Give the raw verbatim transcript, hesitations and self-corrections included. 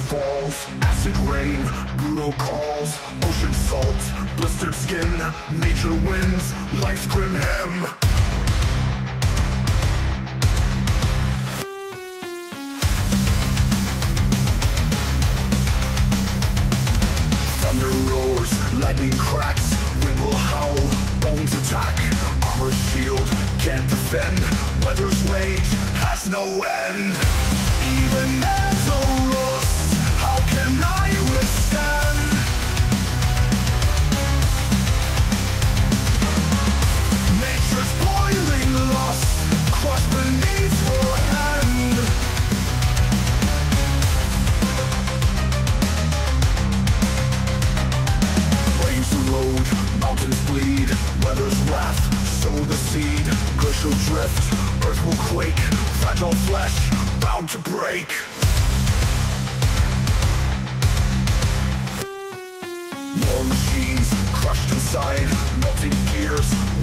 falls, acid rain, brutal calls, ocean salt, blistered skin, nature wins, life's grim hem. Thunder roars, lightning cracks, wind will howl, bones attack, armor shield, can't defend, weather's rage has no end. Even as a rust, how can I withstand? Nature's boiling lust, crushed beneath her hand. Waves erode, mountains bleed, weather's wrath, sow the seed, glacial drift, earth will quake, fragile flesh, bound to break. War machines, crushed inside, melting gears,